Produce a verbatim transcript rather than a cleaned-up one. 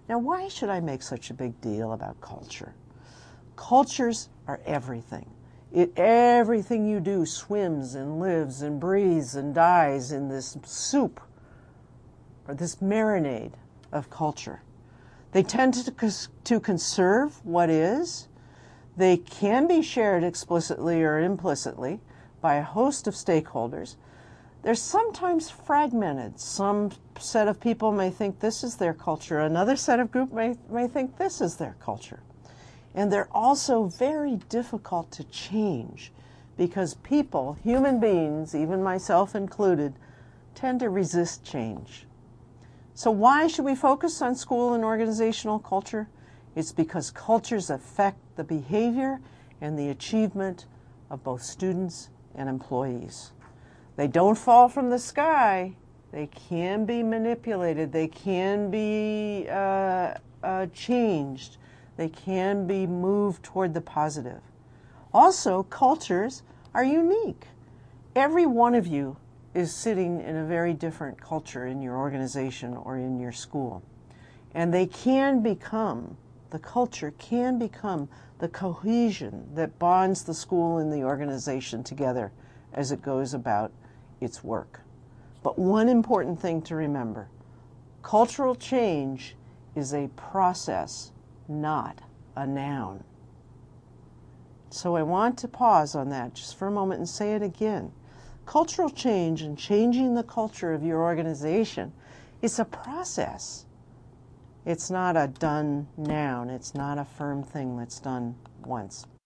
Now, why should I make such a big deal about culture? Cultures are everything. It, everything you do swims and lives and breathes and dies in this soup or this marinade of culture. They tend to, to conserve what is. They can be shared explicitly or implicitly by a host of stakeholders. They're sometimes fragmented. Some set of people may think this is their culture. Another set of group may, may think this is their culture. And they're also very difficult to change because people, human beings, even myself included, tend to resist change. So why should we focus on school and organizational culture? It's because cultures affect the behavior and the achievement of both students and employees. They don't fall from the sky. They can be manipulated. They can be uh, uh, changed. They can be moved toward the positive. Also, cultures are unique. Every one of you is sitting in a very different culture in your organization or in your school. And they can become, the culture can become the cohesion that bonds the school and the organization together as it goes about its work. But one important thing to remember, cultural change is a process, not a noun. So I want to pause on that just for a moment and say it again. Cultural change and changing the culture of your organization is a process. It's not a done noun. It's not a firm thing that's done once.